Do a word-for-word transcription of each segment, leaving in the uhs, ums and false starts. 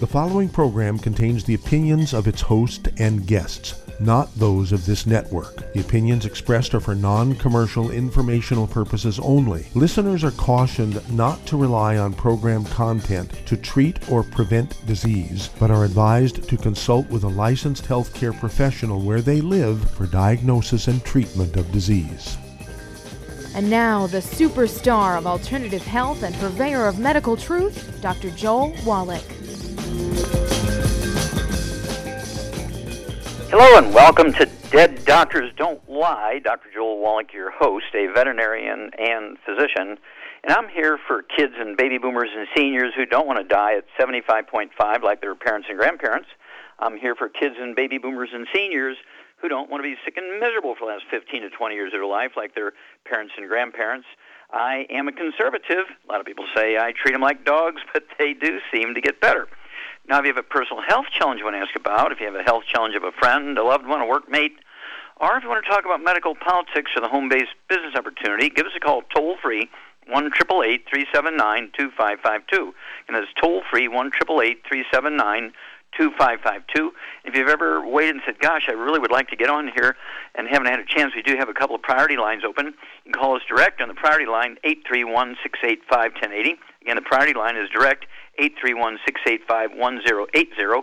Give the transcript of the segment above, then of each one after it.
following program contains the opinions of its host and guests, not those of this network. The opinions expressed are for non-commercial informational purposes only. Listeners are cautioned not to rely on program content to treat or prevent disease, but are advised to consult with a licensed healthcare professional where they live for diagnosis and treatment of disease. And now, the superstar of alternative health and purveyor of medical truth, Doctor Joel Wallach. Hello and welcome to Dead Doctors Don't Lie. Doctor Joel Wallach, your host, a veterinarian and physician. And I'm here for kids and baby boomers and seniors who don't want to die at seventy-five point five like their parents and grandparents. I'm here for kids and baby boomers and seniors who don't want to be sick and miserable for the last fifteen to twenty years of their life like their parents and grandparents. I am a conservative. A lot of people say I treat them like dogs, but they do seem to get better. Now, if you have a personal health challenge you want to ask about, if you have a health challenge of a friend, a loved one, a workmate, or if you want to talk about medical politics or the home-based business opportunity, give us a call toll-free, one eight eight eight, three seven nine, two five five two. And that's toll-free, one eight eight eight, three seven nine, two five five two. If you've ever waited and said, gosh, I really would like to get on here and haven't had a chance, we do have a couple of priority lines open. You can call us direct on the priority line, eight three one, six eight five, one zero eight zero. Again, the priority line is direct, eight three one, six eight five, one zero eight zero.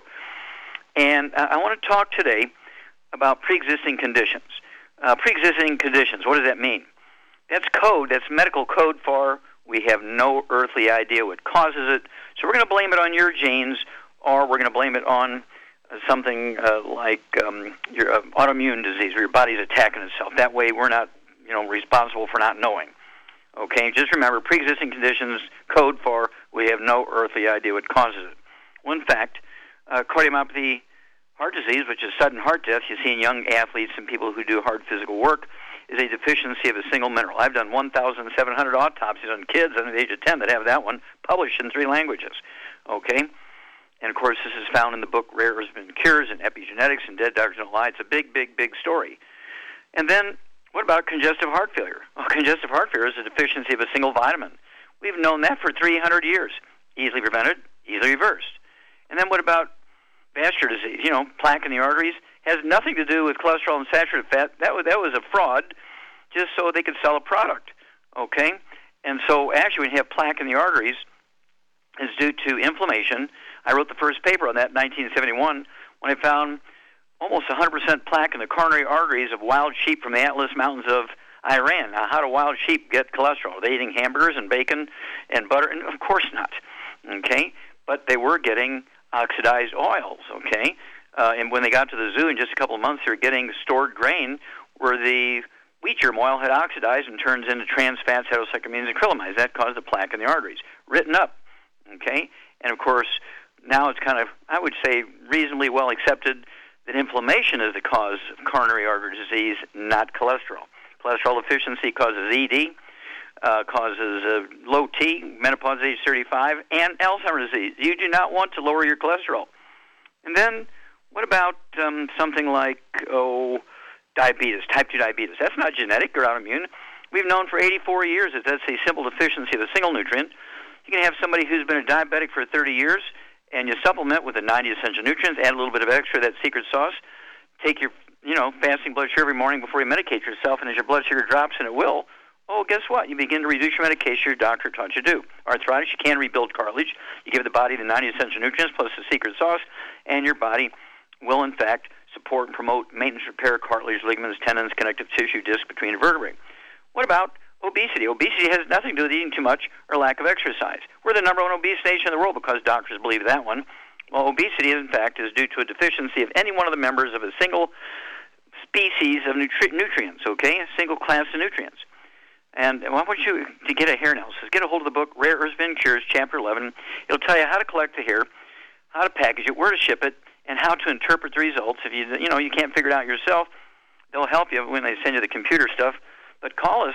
And uh, I want to talk today about pre-existing conditions. Uh, pre-existing conditions, what does that mean? That's code, that's medical code for we have no earthly idea what causes it, so we're going to blame it on your genes, or we're going to blame it on uh, something uh, like um, your uh, autoimmune disease, where your body's attacking itself. That way we're not, you know, responsible for not knowing. Okay, just remember, pre-existing conditions code for we have no earthly idea what causes it. Well, in fact, uh, cardiomyopathy, heart disease, which is sudden heart death you see in young athletes and people who do hard physical work, is a deficiency of a single mineral. I've done one thousand seven hundred autopsies on kids under the age of ten that have that one, published in three languages. Okay? And, of course, this is found in the book Rare Earth-Bin Cures and Epigenetics and Dead Doctors Don't Lie. It's a big, big, big story. And then, what about congestive heart failure? Well, congestive heart failure is a deficiency of a single vitamin. We've known that for three hundred years. Easily prevented, easily reversed. And then what about vascular disease? You know, plaque in the arteries has nothing to do with cholesterol and saturated fat. That was, that was a fraud just so they could sell a product, okay? And so actually when you have plaque in the arteries, it's due to inflammation. I wrote the first paper on that in nineteen seventy-one when I found almost one hundred percent plaque in the coronary arteries of wild sheep from the Atlas Mountains of Iran. Now, how do wild sheep get cholesterol? Are they eating hamburgers and bacon and butter? And of course not, okay? But they were getting oxidized oils, okay? Uh, and when they got to the zoo in just a couple of months, they were getting stored grain where the wheat germ oil had oxidized and turns into trans fats, heterocyclamines, and acrylamides. That caused the plaque in the arteries. Written up, okay? And, of course, now it's kind of, I would say, reasonably well accepted that inflammation is the cause of coronary artery disease, not cholesterol. Cholesterol deficiency causes E D, uh, causes uh, low T, menopause age thirty-five, and Alzheimer's disease. You do not want to lower your cholesterol. And then what about um, something like, oh, diabetes, type two diabetes? That's not genetic or autoimmune. We've known for eighty-four years that that's a simple deficiency of a single nutrient. You can have somebody who's been a diabetic for thirty years, and you supplement with the ninety essential nutrients, add a little bit of extra, that secret sauce, take your, you know, fasting blood sugar every morning before you medicate yourself, and as your blood sugar drops, and it will, oh, guess what? You begin to reduce your medication your doctor taught you to do. Arthritis, you can rebuild cartilage. You give the body the ninety essential nutrients plus the secret sauce, and your body will, in fact, support and promote maintenance, repair, cartilage, ligaments, tendons, connective tissue, disc between the vertebrae. What about obesity? Obesity has nothing to do with eating too much or lack of exercise. We're the number one obese nation in the world because doctors believe that one. Well, obesity, in fact, is due to a deficiency of any one of the members of a single species of nutri- nutrients, okay? A single class of nutrients. And I want you to get a hair analysis. Get a hold of the book, Rare Earth-Bin Cures, Chapter eleven. It'll tell you how to collect the hair, how to package it, where to ship it, and how to interpret the results. If you you know you can't figure it out yourself, they'll help you when they send you the computer stuff. But call us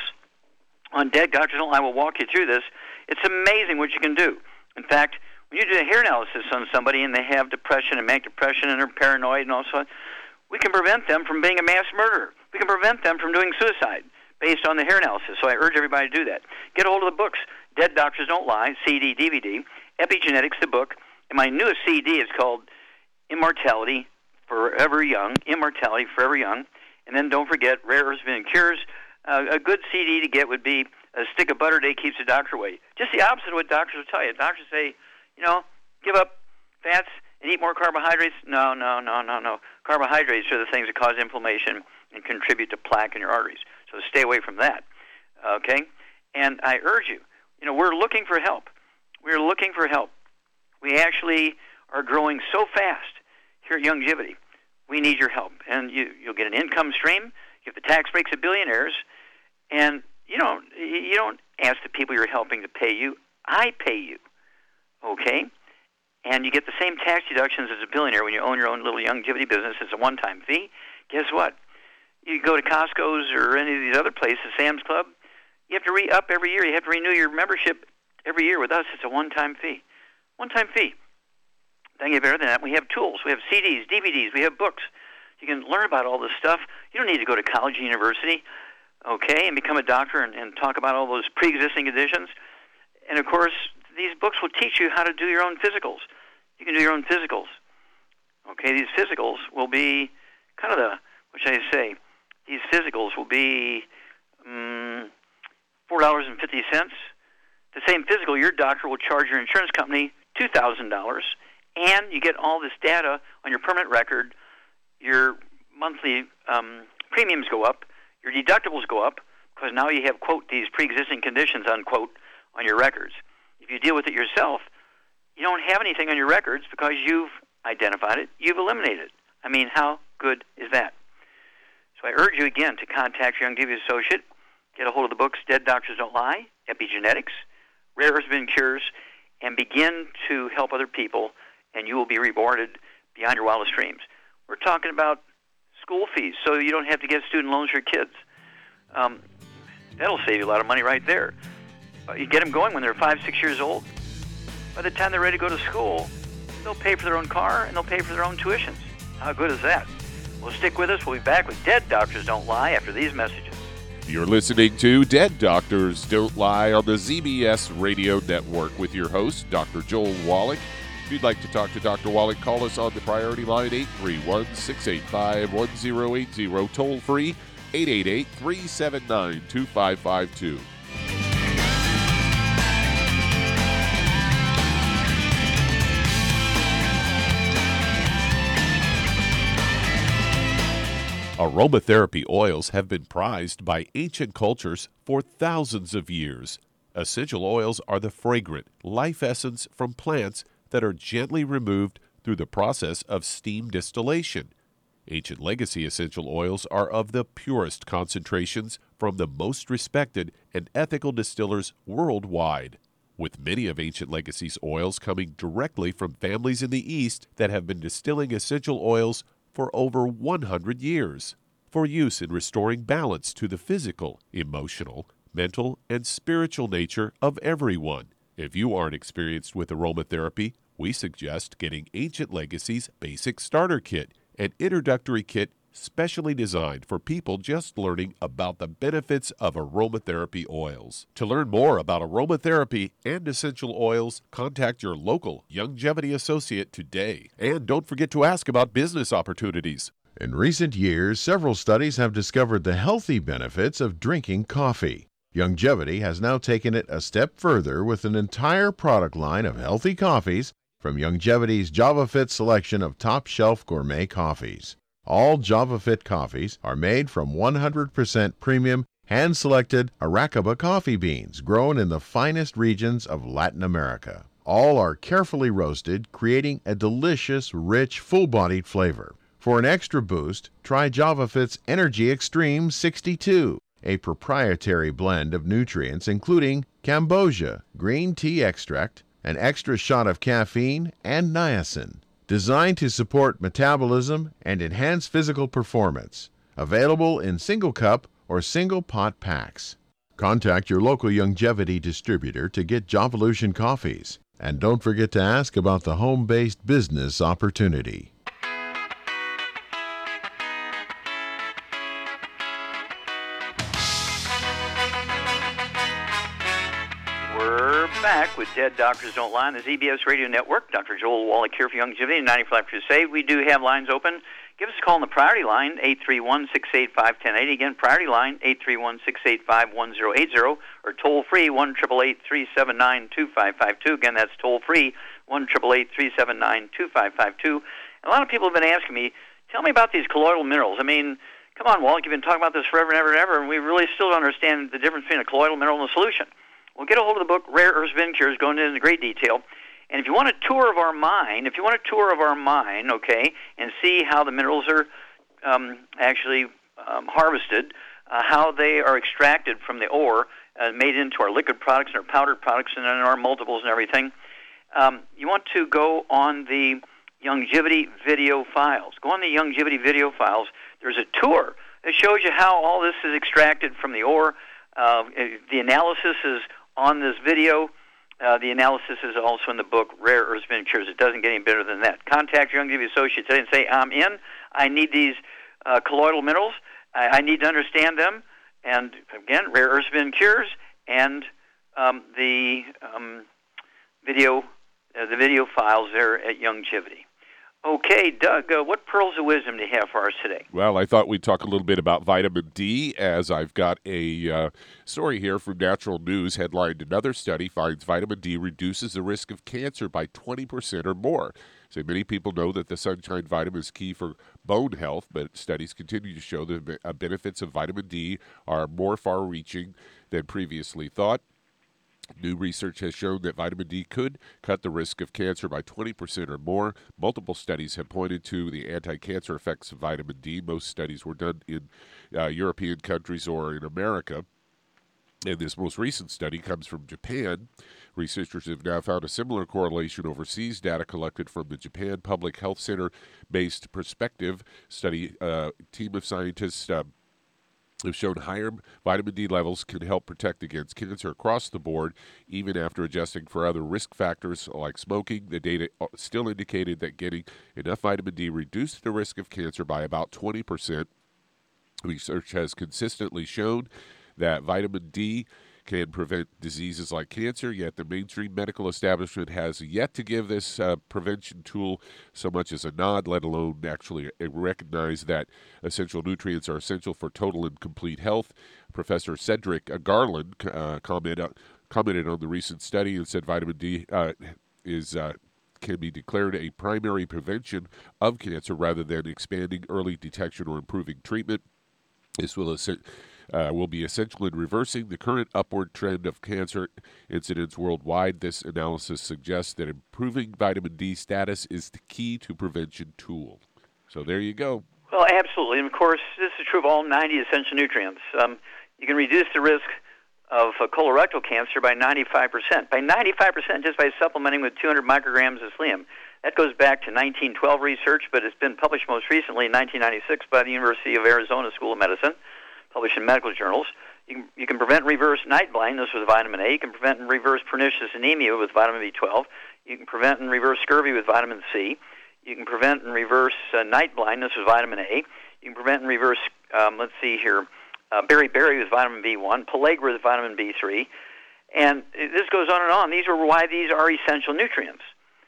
on Dead Doctors Don't Lie. We'll walk you through this. It's amazing what you can do. In fact, when you do a hair analysis on somebody and they have depression and manic depression and they're paranoid and all so on, we can prevent them from being a mass murderer. We can prevent them from doing suicide based on the hair analysis. So I urge everybody to do that. Get a hold of the books, Dead Doctors Don't Lie, C D, D V D, Epigenetics, the book, And my newest C D is called Immortality Forever Young, Immortality Forever Young. And then don't forget Rare Earths and Cures. Uh, a good C D to get would be A Stick of Butter a Day Keeps the Doctor Away. Just the opposite of what doctors will tell you. Doctors say, you know, give up fats and eat more carbohydrates. No, no, no, no, no. Carbohydrates are the things that cause inflammation and contribute to plaque in your arteries. So stay away from that, okay? And I urge you, you know, we're looking for help. We're looking for help. We actually are growing so fast here at Youngevity. We need your help. And you, you'll get an income stream. You get the tax breaks of billionaires. And you don't, you don't ask the people you're helping to pay you. I pay you, okay? And you get the same tax deductions as a billionaire when you own your own little Youngevity business. It's a one-time fee. Guess what? You go to Costco's or any of these other places, Sam's Club, you have to re-up every year. You have to renew your membership every year. With us, it's a one-time fee. One-time fee. Then get better than that. We have tools. We have C Ds, D V Ds. We have books. You can learn about all this stuff. You don't need to go to college or university, okay, and become a doctor and, and talk about all those pre-existing conditions. And, of course, these books will teach you how to do your own physicals. You can do your own physicals. Okay, these physicals will be kind of the, what should I say, these physicals will be um, four dollars and fifty cents. The same physical, your doctor will charge your insurance company two thousand dollars, and you get all this data on your permanent record. Your monthly um, premiums go up. Your deductibles go up because now you have, quote, these pre-existing conditions, unquote, on your records. If you deal with it yourself, you don't have anything on your records because you've identified it, you've eliminated it. I mean, how good is that? So I urge you again to contact your Youngevity associate, get a hold of the books Dead Doctors Don't Lie, Epigenetics, Rare Earths and Cures, and begin to help other people, and you will be rewarded beyond your wildest dreams. We're talking about school fees, so you don't have to get student loans for your kids. Um, that'll save you a lot of money right there. Uh, you get them going when they're five, six years old. By the time they're ready to go to school, they'll pay for their own car and they'll pay for their own tuitions. How good is that? Well, stick with us. We'll be back with Dead Doctors Don't Lie after these messages. You're listening to Dead Doctors Don't Lie on the Z B S Radio Network with your host, Doctor Joel Wallach. If you'd like to talk to Doctor Wallach, call us on the priority line eight three one, six eight five, one zero eight zero, toll free eight eight eight, three seven nine, two five five two. Aromatherapy oils have been prized by ancient cultures for thousands of years. Essential oils are the fragrant life essence from plants that are gently removed through the process of steam distillation. Ancient legacy essential oils are of the purest concentrations from the most respected and ethical distillers worldwide, with many of Ancient Legacy's oils coming directly from families in the East that have been distilling essential oils for over one hundred years, for use in restoring balance to the physical, emotional, mental, and spiritual nature of everyone. If you aren't experienced with aromatherapy, we suggest getting Ancient Legacy's Basic Starter Kit, an introductory kit specially designed for people just learning about the benefits of aromatherapy oils. To learn more about aromatherapy and essential oils, contact your local Youngevity associate today. And don't forget to ask about business opportunities. In recent years, several studies have discovered the healthy benefits of drinking coffee. Youngevity has now taken it a step further with an entire product line of healthy coffees from Youngevity's JavaFit selection of top-shelf gourmet coffees. All JavaFit coffees are made from one hundred percent premium, hand-selected Arabica coffee beans grown in the finest regions of Latin America. All are carefully roasted, creating a delicious, rich, full-bodied flavor. For an extra boost, try JavaFit's Energy Extreme sixty-two, a proprietary blend of nutrients including Cambogia, green tea extract, an extra shot of caffeine, and niacin. Designed to support metabolism and enhance physical performance. Available in single cup or single pot packs. Contact your local Youngevity distributor to get Jovolution coffees. And don't forget to ask about the home-based business opportunity. We're back with Dead Doctors Don't Lie on the Z B S Radio Network. Doctor Joel Wallach here for Longevity and ninety-five Life Crusade. We do have lines open. Give us a call on the priority line, eight three one, six eight five, one zero eight zero. Again, priority line, eight three one, six eight five, one zero eight zero, or toll-free, one eight eight eight, three seven nine, two five five two. Again, that's toll-free, one eight eight eight, three seven nine, two five five two. And a lot of people have been asking me, tell me about these colloidal minerals. I mean, come on, Wallach, you've been talking about this forever and ever and ever, and we really still don't understand the difference between a colloidal mineral and a solution. Well, get a hold of the book, Rare Earths Cures, going into great detail. And if you want a tour of our mine, if you want a tour of our mine, okay, and see how the minerals are um, actually um, harvested, uh, how they are extracted from the ore, uh, made into our liquid products and our powdered products and our multiples and everything, um, you want to go on the Longevity video files. Go on the Longevity video files. There's a tour that shows you how all this is extracted from the ore. Uh, the analysis is on this video. Uh, the analysis is also in the book, Rare Earths Cures. It doesn't get any better than that. Contact your Longevity associate today and say, I'm in. I need these uh, colloidal minerals. I, I need to understand them. And, again, Rare Earths Cures and um, the um, video uh, the video files there at Longevity. Okay, Doug, uh, what pearls of wisdom do you have for us today? Well, I thought we'd talk a little bit about vitamin D, as I've got a uh, story here from Natural News headlined, "Another study finds vitamin D reduces the risk of cancer by twenty percent or more." So many people know that the sunshine vitamin is key for bone health, but studies continue to show the benefits of vitamin D are more far-reaching than previously thought. New research has shown that vitamin D could cut the risk of cancer by twenty percent or more. Multiple studies have pointed to the anti-cancer effects of vitamin D. Most studies were done in uh, European countries or in America. And this most recent study comes from Japan. Researchers have now found a similar correlation overseas. Data collected from the Japan Public Health Center-based Perspective study uh, team of scientists uh, have shown higher vitamin D levels can help protect against cancer across the board, even after adjusting for other risk factors like smoking. The data still indicated that getting enough vitamin D reduced the risk of cancer by about twenty percent. Research has consistently shown that vitamin D can prevent diseases like cancer, yet the mainstream medical establishment has yet to give this uh, prevention tool so much as a nod, let alone actually recognize that essential nutrients are essential for total and complete health. Professor Cedric Garland uh, comment, uh, commented on the recent study and said vitamin D uh, is uh, can be declared a primary prevention of cancer rather than expanding early detection or improving treatment. This will assist Uh, will be essential in reversing the current upward trend of cancer incidence worldwide. This analysis suggests that improving vitamin D status is the key to prevention tool. So there you go. Well, absolutely. And, of course, this is true of all ninety essential nutrients. Um, you can reduce the risk of uh, colorectal cancer by ninety-five percent. By ninety-five percent just by supplementing with two hundred micrograms of selenium. That goes back to nineteen twelve research, but it's been published most recently in nineteen ninety-six by the University of Arizona School of Medicine, published in medical journals. You can, you can prevent reverse night blindness with vitamin A. You can prevent and reverse pernicious anemia with vitamin B twelve. You can prevent and reverse scurvy with vitamin C. You can prevent and reverse uh, night blindness with vitamin A. You can prevent and reverse, um, let's see here, uh, beriberi with vitamin B one, pellagra with vitamin B three. And this goes on and on. These are why these are essential nutrients,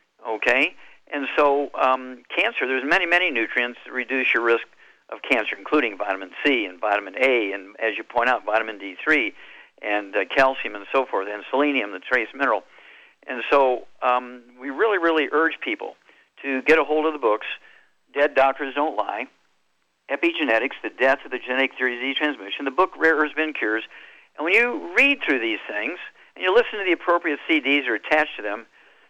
okay? And so um, cancer, there's many, many nutrients that reduce your risk of cancer, including vitamin C and vitamin A, and as you point out, vitamin D three, and uh, calcium and so forth, and selenium, the trace mineral. And so um, we really, really urge people to get a hold of the books, Dead Doctors Don't Lie, Epigenetics, The Death of the Genetic Theory of Disease Transmission, the book Rare Earths Cures. And when you read through these things, and you listen to the appropriate C Ds that are attached to them,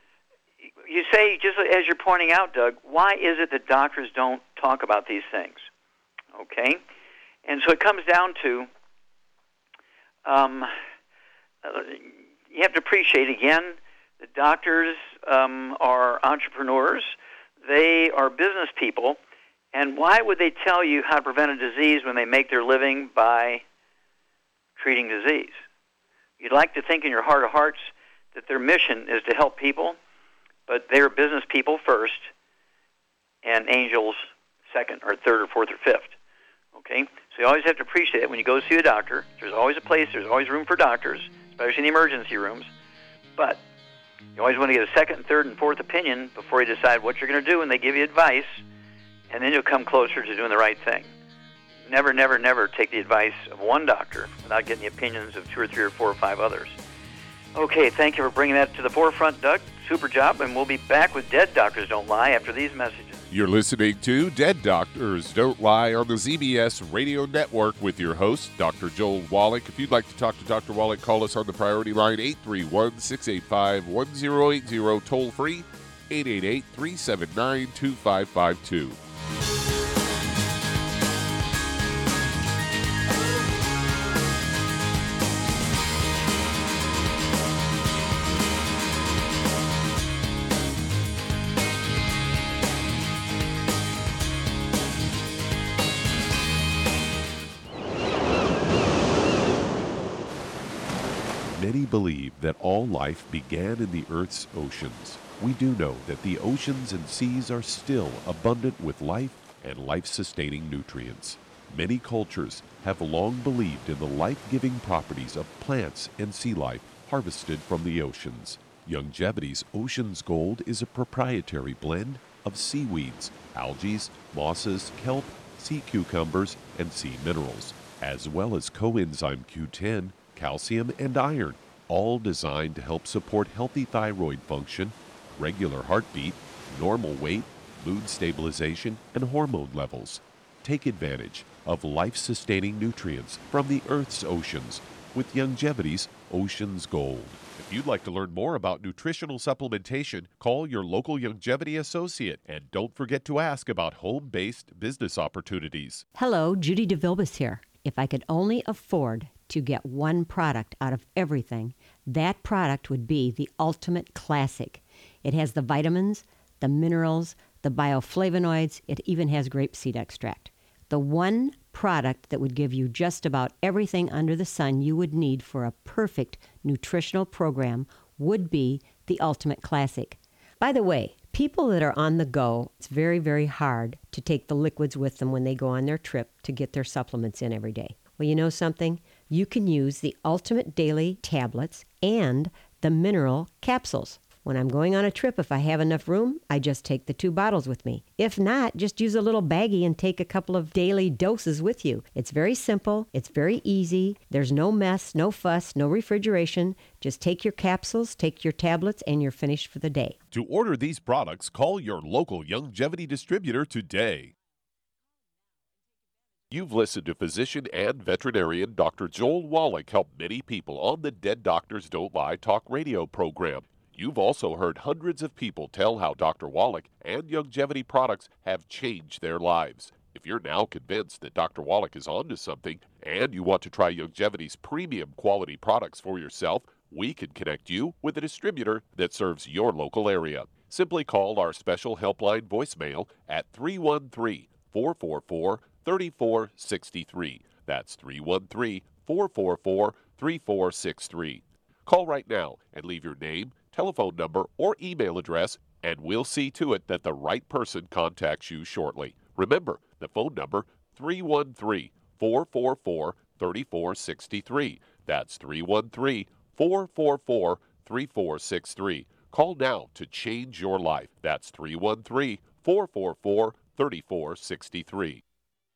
you say, just as you're pointing out, Doug, why is it that doctors don't talk about these things? Okay? And so it comes down to, um, you have to appreciate, again, that doctors um, are entrepreneurs. They are business people. And why would they tell you how to prevent a disease when they make their living by treating disease? You'd like to think in your heart of hearts that their mission is to help people, but they're business people first, and angels second or third or fourth or fifth. Okay? So you always have to appreciate it when you go see a doctor. There's always a place, there's always room for doctors, especially in the emergency rooms. But you always want to get a second, third, and fourth opinion before you decide what you're going to do, and they give you advice, and then you'll come closer to doing the right thing. Never, never, never take the advice of one doctor without getting the opinions of two or three or four or five others. Okay, thank you for bringing that to the forefront, Doug. Super job, and we'll be back with Dead Doctors Don't Lie after these messages. You're listening to Dead Doctors Don't Lie on the Z B S Radio Network with your host, Doctor Joel Wallach. If you'd like to talk to Doctor Wallach, call us on the priority line, eight three one, six eight five, one zero eight zero, toll free, eight eight eight, three seven nine, two five five two. Many believe that all life began in the Earth's oceans. We do know that the oceans and seas are still abundant with life and life-sustaining nutrients. Many cultures have long believed in the life-giving properties of plants and sea life harvested from the oceans. Youngevity's Ocean's Gold is a proprietary blend of seaweeds, algae, mosses, kelp, sea cucumbers, and sea minerals, as well as coenzyme Q ten, calcium, and iron, all designed to help support healthy thyroid function, regular heartbeat, normal weight, mood stabilization, and hormone levels. Take advantage of life-sustaining nutrients from the Earth's oceans with Youngevity's Ocean's Gold. If you'd like to learn more about nutritional supplementation, call your local Youngevity associate, and don't forget to ask about home-based business opportunities. Hello, Judy DeVilbus here. If I could only afford to get one product out of everything, that product would be the Ultimate Classic. It has the vitamins, the minerals, the bioflavonoids. It even has grapeseed extract. The one product that would give you just about everything under the sun you would need for a perfect nutritional program would be the Ultimate Classic. By the way, people that are on the go, it's very, very hard to take the liquids with them when they go on their trip to get their supplements in every day. Well, you know something? You can use the Ultimate Daily tablets and the mineral capsules. When I'm going on a trip, if I have enough room, I just take the two bottles with me. If not, just use a little baggie and take a couple of daily doses with you. It's very simple. It's very easy. There's no mess, no fuss, no refrigeration. Just take your capsules, take your tablets, and you're finished for the day. To order these products, call your local Youngevity distributor today. You've listened to physician and veterinarian Doctor Joel Wallach help many people on the Dead Doctors Don't Lie talk radio program. You've also heard hundreds of people tell how Doctor Wallach and Youngevity products have changed their lives. If you're now convinced that Doctor Wallach is onto something and you want to try Youngevity's premium quality products for yourself, we can connect you with a distributor that serves your local area. Simply call our special helpline voicemail at three one three, four four four, three four six three. That's three one three, four four four, three four six three. Call right now and leave your name, telephone number, or email address, and we'll see to it that the right person contacts you shortly. Remember, the phone number, three one three, four four four, three four six three. That's three one three, four four four, three four six three. Call now to change your life. That's three one three, four four four, three four six three.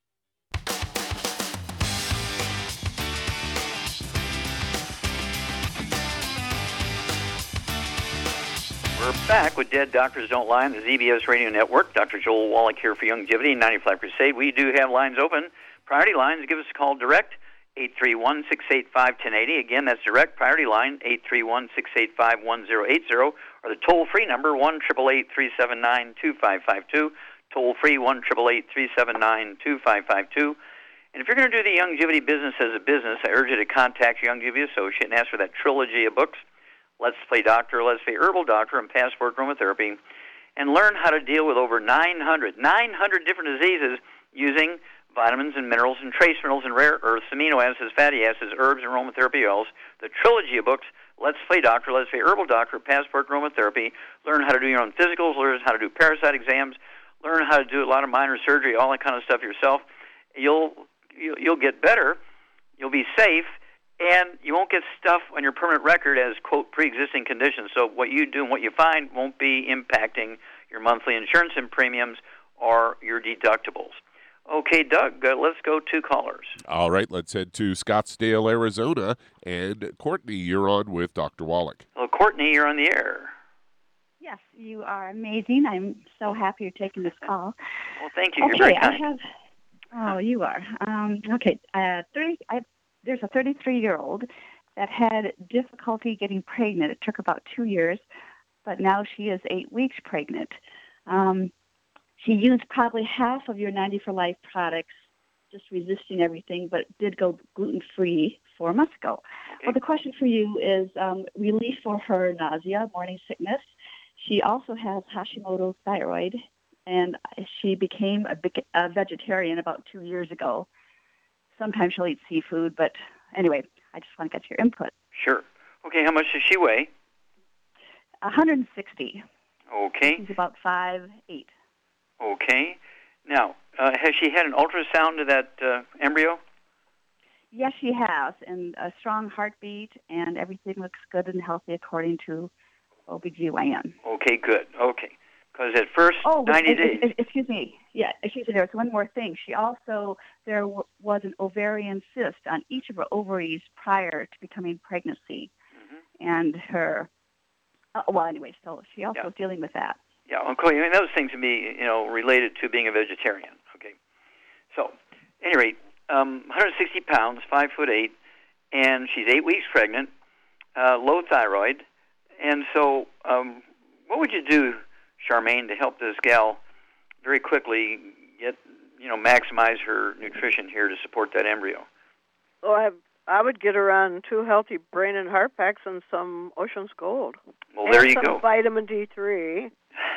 We're back with Dead Doctors Don't Lie on the Z B S Radio Network. Doctor Joel Wallach here for Youngevity and ninety-five Crusade. We do have lines open. Priority lines, give us a call direct, eight three one, six eight five, one zero eight zero. Again, that's direct. Priority line, eight three one, six eight five, one zero eight zero. Or the toll-free number, one eight eight eight, three seven nine, two five five two. Toll-free, one eight eight eight, three seven nine, two five five two. And if you're going to do the Youngevity business as a business, I urge you to contact your Youngevity associate and ask for that trilogy of books, Let's Play Doctor, Let's Play Herbal Doctor, and Passport Aromatherapy, and learn how to deal with over nine hundred, nine hundred different diseases using vitamins and minerals and trace minerals and rare earths, amino acids, fatty acids, herbs, and aromatherapy oils. The trilogy of books, Let's Play Doctor, Let's Play Herbal Doctor, Passport Aromatherapy. Learn how to do your own physicals, learn how to do parasite exams, learn how to do a lot of minor surgery, all that kind of stuff yourself. You'll you'll get better, you'll be safe, And you won't get stuff on your permanent record as, quote, pre-existing conditions. So what you do and what you find won't be impacting your monthly insurance and premiums or your deductibles. Okay, Doug, uh, let's go to callers. All right, let's head to Scottsdale, Arizona. And Courtney, you're on with Doctor Wallach. Well, Courtney, you're on the air. Yes, you are amazing. I'm so happy you're taking this call. Well, thank you. Okay, You're very kind. I have. Oh, you are. Um, okay, uh, thirty. I, there's a thirty-three-year-old that had difficulty getting pregnant. It took about two years, but now she is eight weeks pregnant. Um, she used probably half of your ninety for Life products, just resisting everything, but did go gluten-free four months ago. Okay. Well, the question for you is um, relief for her nausea, morning sickness. She also has Hashimoto's thyroid, and she became a, a vegetarian about two years ago. Sometimes she'll eat seafood, but anyway, I just want to get your input. Sure. Okay, how much does she weigh? one hundred sixty. Okay. She's about five eight. Okay. Now, uh, has she had an ultrasound of that uh, embryo? Yes, she has, and a strong heartbeat, and everything looks good and healthy according to O B G Y N. Okay, good. Okay. Because at first, oh, ninety it, days. It, it, excuse me. Yeah, excuse me. There's one more thing. She also, there w- was an ovarian cyst on each of her ovaries prior to becoming pregnancy. Mm-hmm. And her, uh, well, anyway, so she also yeah. is dealing with that. Yeah, okay. I mean, those things can be, you know, related to being a vegetarian. Okay. So, at any rate, um, one hundred sixty pounds, five foot eight, and she's eight weeks pregnant, uh, low thyroid. And so, um, what would you do, Charmaine, to help this gal very quickly get, you know, maximize her nutrition here to support that embryo? Well, I I would get her on two healthy brain and heart packs and some Ocean's Gold. Well, there and you some go. Vitamin D three.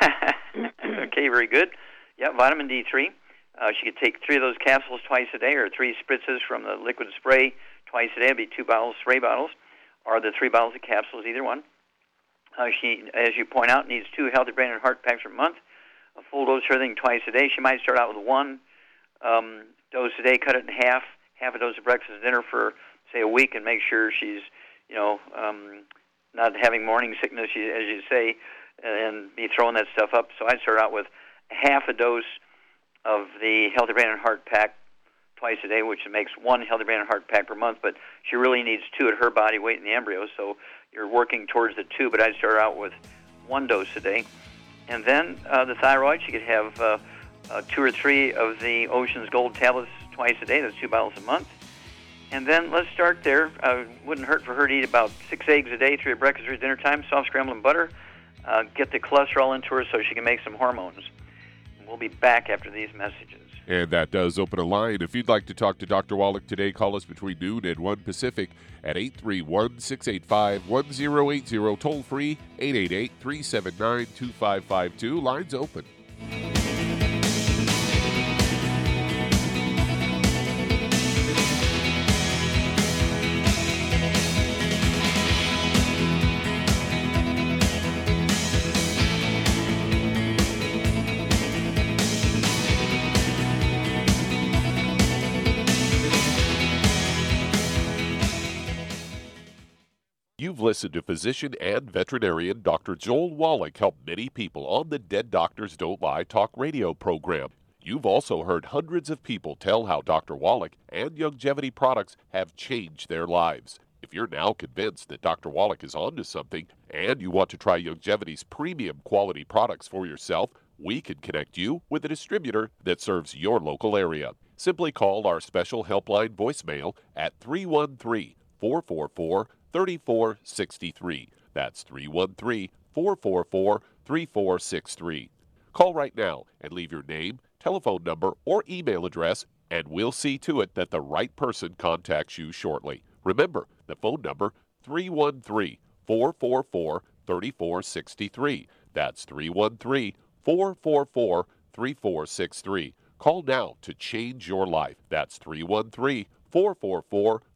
Okay, very good. Yeah, vitamin D three. Uh, she could take three of those capsules twice a day, or three spritzes from the liquid spray twice a day. It'd be two bottles, spray bottles, or the three bottles of capsules, either one. Uh, she, as you point out, needs two healthy brain and heart packs per month, a full dose of everything twice a day. She might start out with one um, dose a day, cut it in half, half a dose of breakfast and dinner for, say, a week, and make sure she's, you know, um, not having morning sickness, as you say, and be throwing that stuff up. So I'd start out with half a dose of the Healthy Brain and Heart Pack twice a day, which makes one Healthy Brain and Heart Pack per month, but she really needs two at her body weight in the embryo, so you're working towards the two, but I'd start out with one dose a day. And then uh, the thyroid, she could have uh, uh, two or three of the Ocean's Gold tablets twice a day. That's two bottles a month. And then let's start there. Uh, wouldn't hurt for her to eat about six eggs a day, three at breakfast, three at dinner time, soft scrambled butter. Uh, get the cholesterol into her so she can make some hormones. We'll be back after these messages. And that does open a line. If you'd like to talk to Doctor Wallach today, call us between noon and one Pacific at eight three one, six eight five, one zero eight zero. Toll free, eight eight eight, three seven nine, two five five two. Lines open. You've listened to physician and veterinarian Doctor Joel Wallach help many people on the Dead Doctors Don't Lie talk radio program. You've also heard hundreds of people tell how Doctor Wallach and Youngevity products have changed their lives. If you're now convinced that Doctor Wallach is onto something and you want to try Youngevity's premium quality products for yourself, we can connect you with a distributor that serves your local area. Simply call our special helpline voicemail at three one three, four four four, three four six three. That's three one three, four four four, three four six three. Call right now and leave your name, telephone number, or email address, and we'll see to it that the right person contacts you shortly. Remember, the phone number, three one three, four four four, three four six three. That's three one three, four four four, three four six three. Call now to change your life. That's three one three, four four four,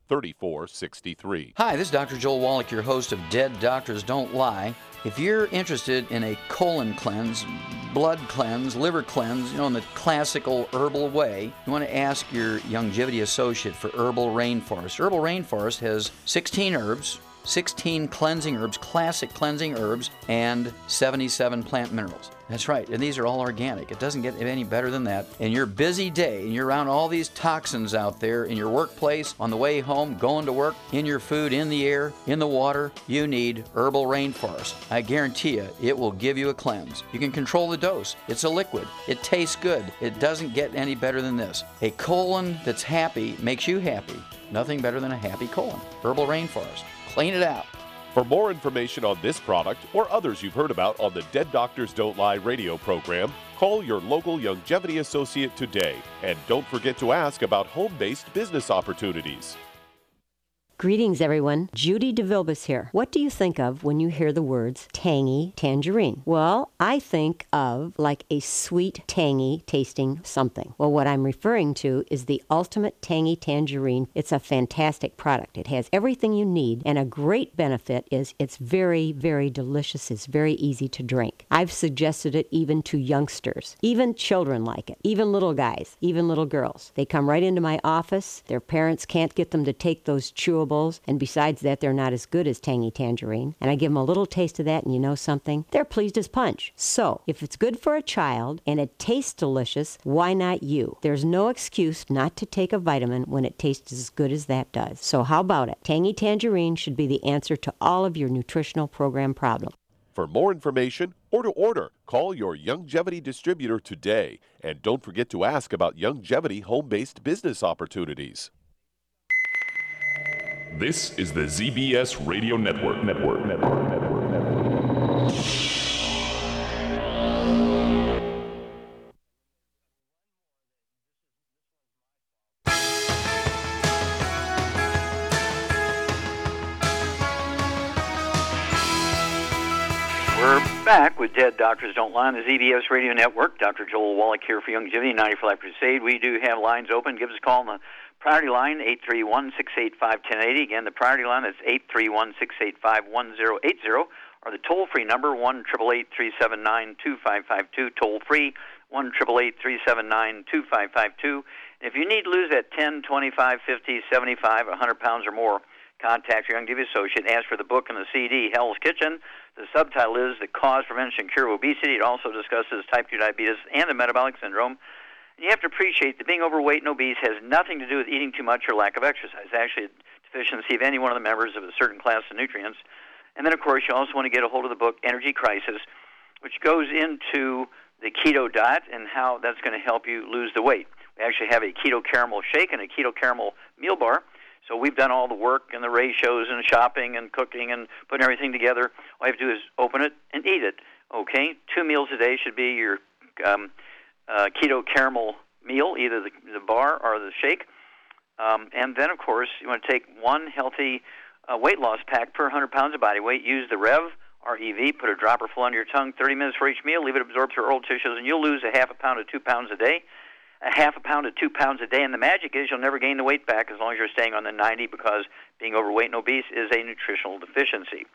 thirty-four sixty-three. Hi, this is Doctor Joel Wallach, your host of Dead Doctors Don't Lie. If you're interested in a colon cleanse, blood cleanse, liver cleanse, you know, in the classical herbal way, you want to ask your Youngevity associate for Herbal Rainforest. Herbal Rainforest has sixteen herbs, sixteen cleansing herbs, classic cleansing herbs, and seventy-seven plant minerals. That's right, and these are all organic. It doesn't get any better than that. In your busy day, and you're around all these toxins out there in your workplace, on the way home, going to work, in your food, in the air, in the water, you need Herbal Rainforest. I guarantee you, it will give you a cleanse. You can control the dose. It's a liquid. It tastes good. It doesn't get any better than this. A colon that's happy makes you happy. Nothing better than a happy colon. Herbal Rainforest. Clean it out. For more information on this product or others you've heard about on the Dead Doctors Don't Lie radio program, call your local Youngevity associate today. And don't forget to ask about home-based business opportunities. Greetings, everyone. Judy DeVilbus here. What do you think of when you hear the words tangy tangerine? Well, I think of like a sweet, tangy tasting something. Well, what I'm referring to is the Ultimate Tangy Tangerine. It's a fantastic product. It has everything you need, and a great benefit is it's very, very delicious. It's very easy to drink. I've suggested it even to youngsters. Even children like it. Even little guys. Even little girls. They come right into my office. Their parents can't get them to take those chewables. And besides that, they're not as good as Tangy Tangerine. And I give them a little taste of that, and you know something? They're pleased as punch. So, if it's good for a child and it tastes delicious, why not you? There's no excuse not to take a vitamin when it tastes as good as that does. So how about it? Tangy Tangerine should be the answer to all of your nutritional program problems. For more information or to order, call your Youngevity distributor today. And don't forget to ask about Youngevity home-based business opportunities. This is the Z B S Radio Network, Network, Network, Network, Network. We're back with Dead Doctors Don't Lie on the Z B S Radio Network. Doctor Joel Wallach here for Youngevity, ninety for Life Crusade. We do have lines open. Give us a call on the priority line, eight three one, six eight five, one zero eight zero. Again, the priority line is eight three one, six eight five, one zero eight zero, or the toll-free number, one eight eight eight, three seven nine, two five five two, toll-free, one eight eight eight, three seven nine, two five five two. And if you need to lose that ten, twenty-five, fifty, seventy-five, one hundred pounds or more, contact your Youngevity associate. Ask for the book and the C D, Hell's Kitchen. The subtitle is The Cause, Prevention, and Cure of Obesity. It also discusses type two diabetes and the metabolic syndrome. You have to appreciate that being overweight and obese has nothing to do with eating too much or lack of exercise. It's actually a deficiency of any one of the members of a certain class of nutrients. And then, of course, you also want to get a hold of the book Energy Crisis, which goes into the keto diet and how that's going to help you lose the weight. We actually have a keto caramel shake and a keto caramel meal bar. So we've done all the work and the ratios and shopping and cooking and putting everything together. All you have to do is open it and eat it. Okay, two meals a day should be your um, uh, keto caramel meal, either the, the bar or the shake. Um, and then, of course, you want to take one healthy uh, weight loss pack per one hundred pounds of body weight. Use the Rev, R E V, put a dropper full under your tongue, thirty minutes for each meal. Leave it absorb through oral tissues, and you'll lose a half a pound to two pounds a day. A half a pound to two pounds a day, and the magic is you'll never gain the weight back as long as you're staying on the ninety, because being overweight and obese is a nutritional deficiency.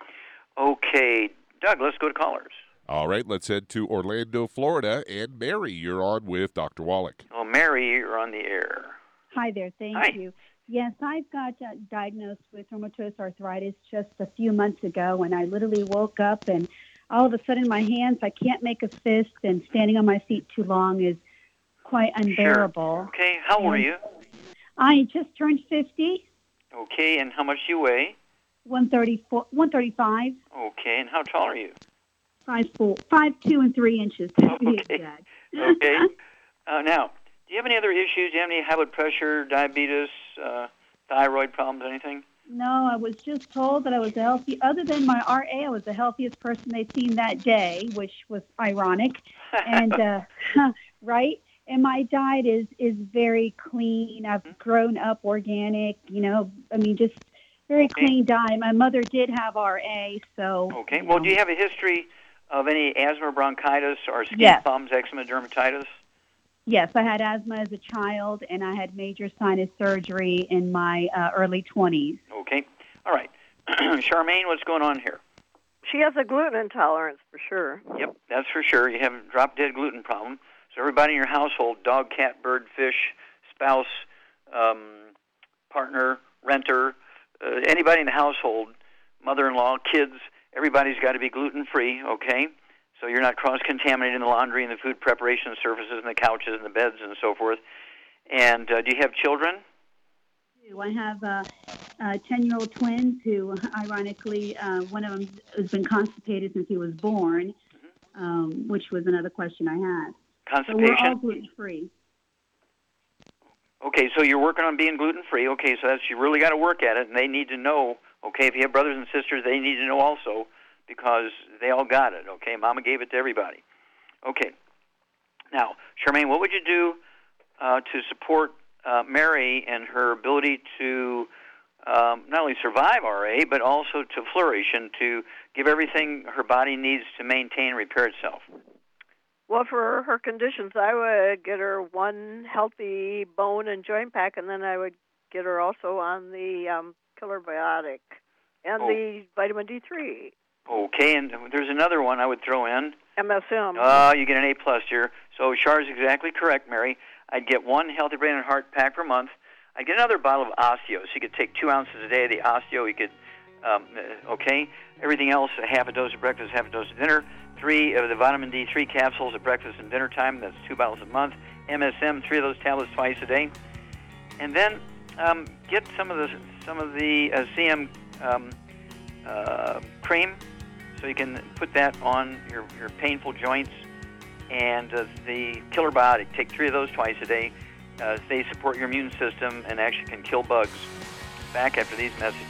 Okay, Doug, let's go to callers. All right, let's head to Orlando, Florida, and Mary, you're on with Doctor Wallach. Well, Mary, you're on the air. Hi there, thank Hi. you. Yes, I got uh, diagnosed with rheumatoid arthritis just a few months ago, and I literally woke up, and all of a sudden my hands, I can't make a fist, and standing on my feet too long is quite unbearable. Sure. Okay, how old are you? I just turned fifty. Okay, and how much do you weigh? one thirty-four, one thirty-five. Okay, and how tall are you? Five four, five two and three inches. To be Okay. exact. Okay. Uh, now, do you have any other issues? Do you have any high blood pressure, diabetes, uh, thyroid problems, anything? No, I was just told that I was healthy. Other than my R A, I was the healthiest person they'd seen that day, which was ironic. And uh, right. And my diet is, is very clean. I've grown up organic, you know, I mean, just very Okay. clean diet. My mother did have R A, so. Okay. you Well, know. do you have a history of any asthma, bronchitis, or skin Yes. problems, eczema, dermatitis? Yes, I had asthma as a child, and I had major sinus surgery in my uh, early twenties. Okay. All right. Charmaine, what's going on here? She has a gluten intolerance for sure. Yep, that's for sure. You have a drop-dead gluten problem. So everybody in your household, dog, cat, bird, fish, spouse, um, partner, renter, uh, anybody in the household, mother-in-law, kids, everybody's got to be gluten-free, okay? So you're not cross-contaminating the laundry and the food preparation surfaces and the couches and the beds and so forth. And uh, do you have children? I have uh, uh, ten-year-old twins who, ironically, uh, one of them has been constipated since he was born, mm-hmm. um, which was another question I had. Constipation? So we're all gluten-free. Okay, so you're working on being gluten-free. Okay, so that's, you really got to work at it, and they need to know, okay, if you have brothers and sisters, they need to know also, because they all got it, okay? Mama gave it to everybody. Okay. Now, Charmaine, what would you do uh, to support uh, Mary and her ability to um, not only survive R A, but also to flourish and to give everything her body needs to maintain and repair itself? Well, for her conditions, I would get her one healthy bone and joint pack, and then I would get her also on the um, Killer Biotic and oh. the vitamin D three. Okay, and there's another one I would throw in. M S M. Uh, you get an A plus here. So Char's exactly correct, Mary. I'd get one Healthy Brain and Heart pack per month. I'd get another bottle of Osteo. So you could take two ounces a day of the Osteo. You could, um, okay. Everything else, a half a dose at breakfast, half a dose at dinner. Three of the vitamin D three capsules at breakfast and dinner time. That's two bottles a month. M S M, three of those tablets twice a day. And then um, get some of the some of the uh, C M um, uh, cream, so you can put that on your, your painful joints. And uh, the Killer Biotic, take three of those twice a day. Uh, they support your immune system and actually can kill bugs. Back after these messages.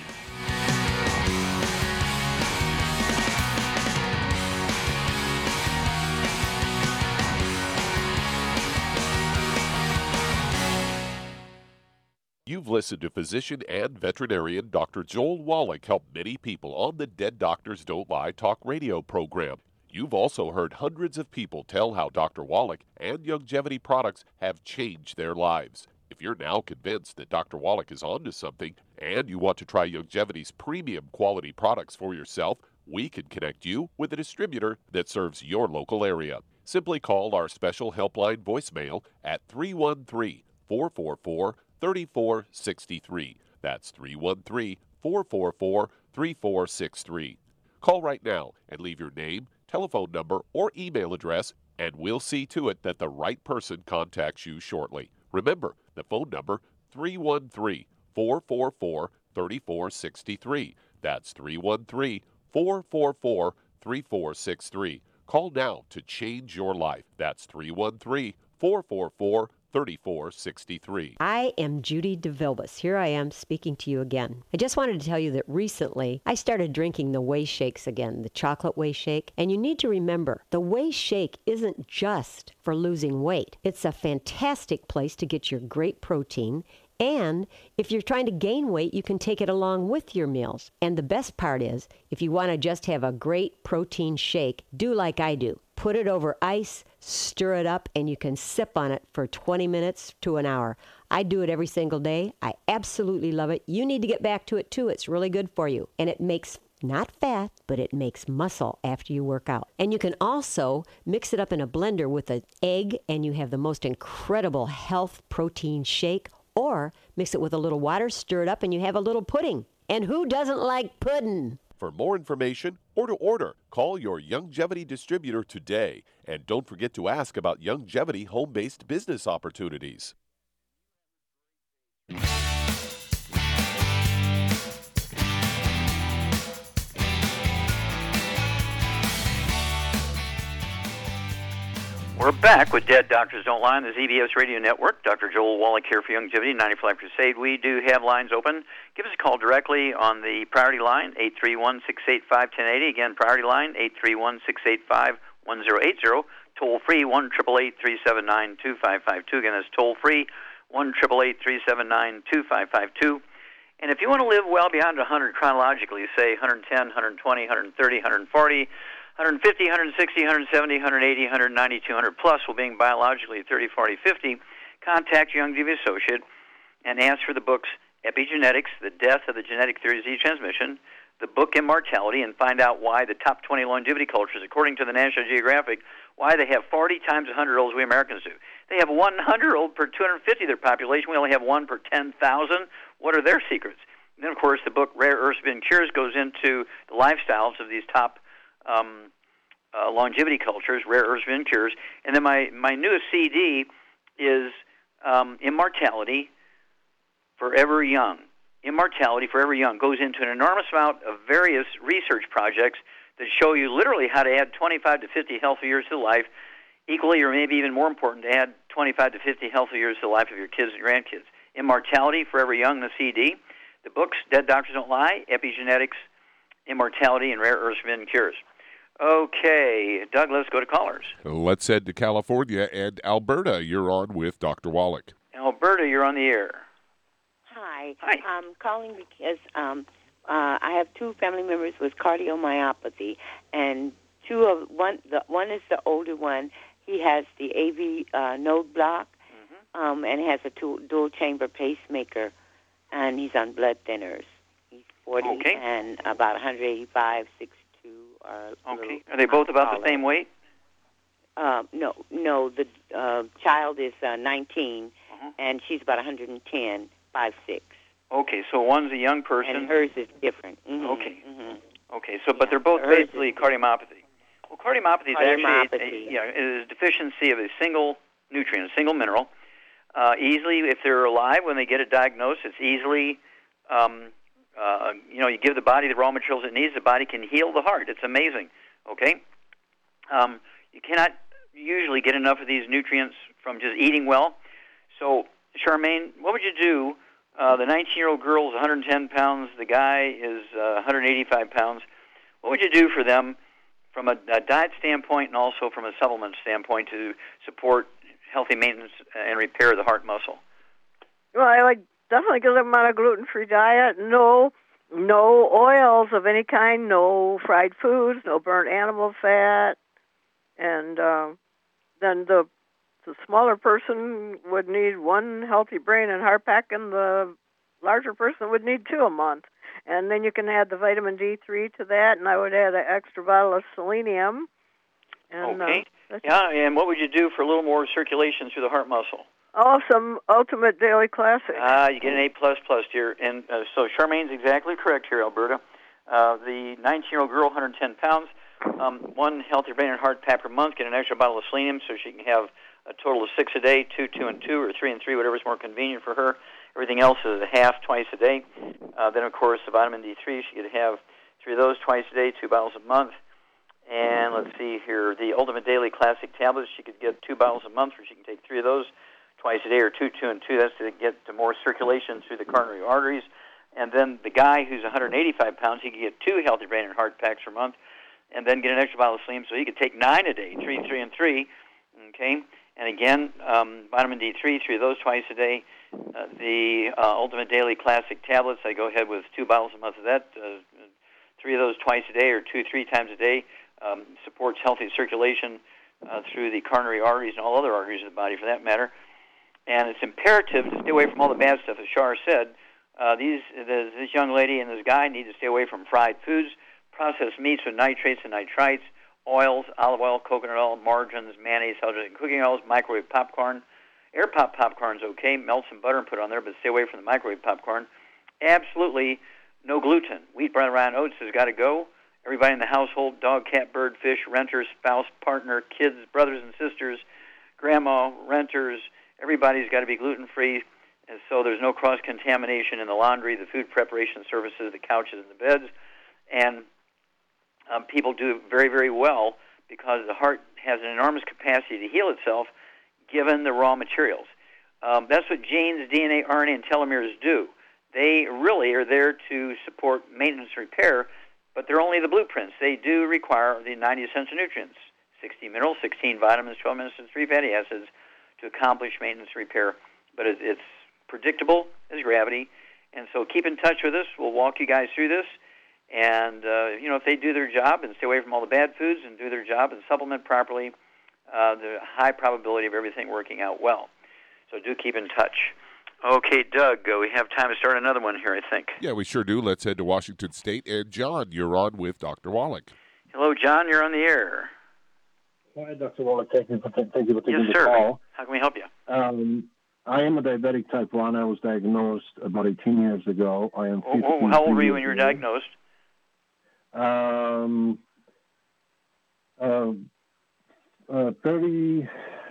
You've listened to physician and veterinarian Doctor Joel Wallach help many people on the Dead Doctors Don't Lie talk radio program. You've also heard hundreds of people tell how Doctor Wallach and Youngevity products have changed their lives. If you're now convinced that Doctor Wallach is onto something and you want to try Youngevity's premium quality products for yourself, we can connect you with a distributor that serves your local area. Simply call our special helpline voicemail at three one three, four four four, three four six three. That's three one three, four four four, three four six three. Call right now and leave your name, telephone number, or email address, and we'll see to it that the right person contacts you shortly. Remember, the phone number, three one three, four four four, three four six three. That's three one three, four four four, three four six three. Call now to change your life. That's three one three, four four four, three four six three. I am Judy DeVilbus. Here I am speaking to you again. I just wanted to tell you that recently I started drinking the Whey Shakes again, the chocolate Whey Shake. And you need to remember, the Whey Shake isn't just for losing weight. It's a fantastic place to get your great protein. And if you're trying to gain weight, you can take it along with your meals. And the best part is, if you want to just have a great protein shake, do like I do. Put it over ice, stir it up, and you can sip on it for twenty minutes to an hour. I do it every single day. I absolutely love it. You need to get back to it too. It's really good for you. And it makes not fat, but it makes muscle after you work out. And you can also mix it up in a blender with an egg, and you have the most incredible health protein shake. Or mix it with a little water, stir it up, and you have a little pudding. And who doesn't like pudding? For more information or to order, call your Youngevity distributor today. And don't forget to ask about Youngevity home-based business opportunities. We're back with Dead Doctors Don't Lie on the Z B S Radio Network. Doctor Joel Wallach here for Youngevity, ninety-five Crusade. We do have lines open. Give us a call directly on the priority line, eight three one, six eight five, one zero eight zero. Again, priority line, eight three one, six eight five, one zero eight zero. Toll free, one eight eight eight, three seven nine, two five five two. Again, that's toll free, one eight eight eight, three seven nine, two five five two. And if you want to live well beyond one hundred chronologically, say one ten, one twenty, one thirty, one forty, one fifty, one sixty, one seventy, one eighty, one ninety, two hundred plus, while being biologically thirty, forty, fifty, contact your Youngevity associate and ask for the books Epigenetics, The Death of the Genetic Theory of Disease Transmission, the book Immortality, and find out why the top twenty longevity cultures, according to the National Geographic, why they have forty times one hundred-year-olds we Americans do. They have one hundred-year-old per two hundred fifty of their population. We only have one per ten thousand. What are their secrets? And then, of course, the book Rare Earths Forbidden Cures goes into the lifestyles of these top um, uh, longevity cultures, Rare Earths Forbidden Cures. And then my, my newest C D is um, Immortality, Forever Young. Immortality, Forever Young goes into an enormous amount of various research projects that show you literally how to add twenty-five to fifty healthy years to life, equally or maybe even more important, to add twenty-five to fifty healthy years to the life of your kids and grandkids. Immortality, Forever Young, the C D. The books, Dead Doctors Don't Lie, Epigenetics, Immortality, and Rare Earths Forbidden Cures. Okay, Doug, let's go to callers. Let's head to California and Alberta. You're on with Doctor Wallach. Alberta, you're on the air. Hi. Hi. I'm calling because um, uh, I have two family members with cardiomyopathy, and two of one. The one is the older one. He has the A V uh, node block, mm-hmm. um, and has a two, dual chamber pacemaker, and he's on blood thinners. He's forty okay. and about one eighty-five, six two. Or okay. Are they both about taller. the same weight? Uh, no, no. The uh, child is uh, nineteen, uh-huh. and she's about one ten. Five six. Okay, so one's a young person. And hers is different. Mm-hmm. Okay. Mm-hmm. Okay, so but yeah, they're both hers basically cardiomyopathy. Well, cardiomyopathy is cardiomyopathy. actually a, yeah, it is deficiency of a single nutrient, a single mineral. Uh, easily, if they're alive when they get it diagnosed, it's easily, um, uh, you know, you give the body the raw materials it needs. The body can heal the heart. It's amazing. Okay. Um, you cannot usually get enough of these nutrients from just eating well. So, Charmaine, what would you do? Uh, the nineteen-year-old girl is one hundred ten pounds. The guy is uh, one hundred eighty-five pounds. What would you do for them from a, a diet standpoint and also from a supplement standpoint to support healthy maintenance and repair of the heart muscle? Well, I would definitely give them on a gluten-free diet. No, no oils of any kind. No fried foods. No burnt animal fat. And uh, then the The smaller person would need one healthy brain and heart pack, and the larger person would need two a month. And then you can add the vitamin D three to that, and I would add an extra bottle of selenium. And, okay. Uh, yeah, and what would you do for a little more circulation through the heart muscle? Oh, some Ultimate Daily Classic. Ah, you get an A plus plus here. And uh, so Charmaine's exactly correct here, Alberta. Uh, the nineteen-year-old girl, one hundred ten pounds, um, one healthy brain and heart pack per month, get an extra bottle of selenium so she can have a total of six a day, two, two, and two, or three and three, whatever's more convenient for her. Everything else is a half twice a day. Uh, then, of course, the vitamin D three, she could have three of those twice a day, two bottles a month. And let's see here, the Ultimate Daily Classic tablets, she could get two bottles a month, or she can take three of those twice a day, or two, two, and two. That's to get to more circulation through the coronary arteries. And then the guy who's one hundred eighty-five pounds, he could get two healthy brain and heart packs per month, and then get an extra bottle of selenium, so he could take nine a day, three, three, and three. Okay. And again, um, vitamin D three, three of those twice a day. Uh, the uh, Ultimate Daily Classic tablets, I go ahead with two bottles a month of that, uh, three of those twice a day or two, three times a day. Um, supports healthy circulation uh, through the coronary arteries and all other arteries of the body for that matter. And it's imperative to stay away from all the bad stuff. As Shar said, uh, these this, this young lady and this guy need to stay away from fried foods, processed meats with nitrates and nitrites, oils, olive oil, coconut oil, margarines, mayonnaise, hydrogen cooking oils, microwave popcorn. Air pop popcorn's okay. Melt some butter and put it on there, but stay away from the microwave popcorn. Absolutely no gluten. Wheat, brown, rye, and oats has got to go. Everybody in the household, dog, cat, bird, fish, renter, spouse, partner, kids, brothers and sisters, grandma, renters, everybody's got to be gluten-free, and so there's no cross-contamination in the laundry, the food preparation services, the couches and the beds. And um, people do very, very well because the heart has an enormous capacity to heal itself given the raw materials. Um, that's what genes, D N A, R N A, and telomeres do. They really are there to support maintenance and repair, but they're only the blueprints. They do require the ninety essential nutrients, sixty minerals, sixteen vitamins, twelve minerals, and three fatty acids to accomplish maintenance and repair. But it, it's predictable as gravity, and so keep in touch with us. We'll walk you guys through this, And, uh, you know, if they do their job and stay away from all the bad foods and do their job and supplement properly, uh, there's a high probability of everything working out well. So do keep in touch. Okay, Doug, uh, we have time to start another one here, I think. Yeah, we sure do. Let's head to Washington State. And, John, you're on with Doctor Wallach. Hello, John. You're on the air. Hi, Doctor Wallach. Thank you for, thank you for taking yes, the sir. call. How can we help you? Um, I am a diabetic type one. I was diagnosed about eighteen years ago. I am. Oh, oh, how old were you when you were diagnosed? Um, uh, uh, thirty,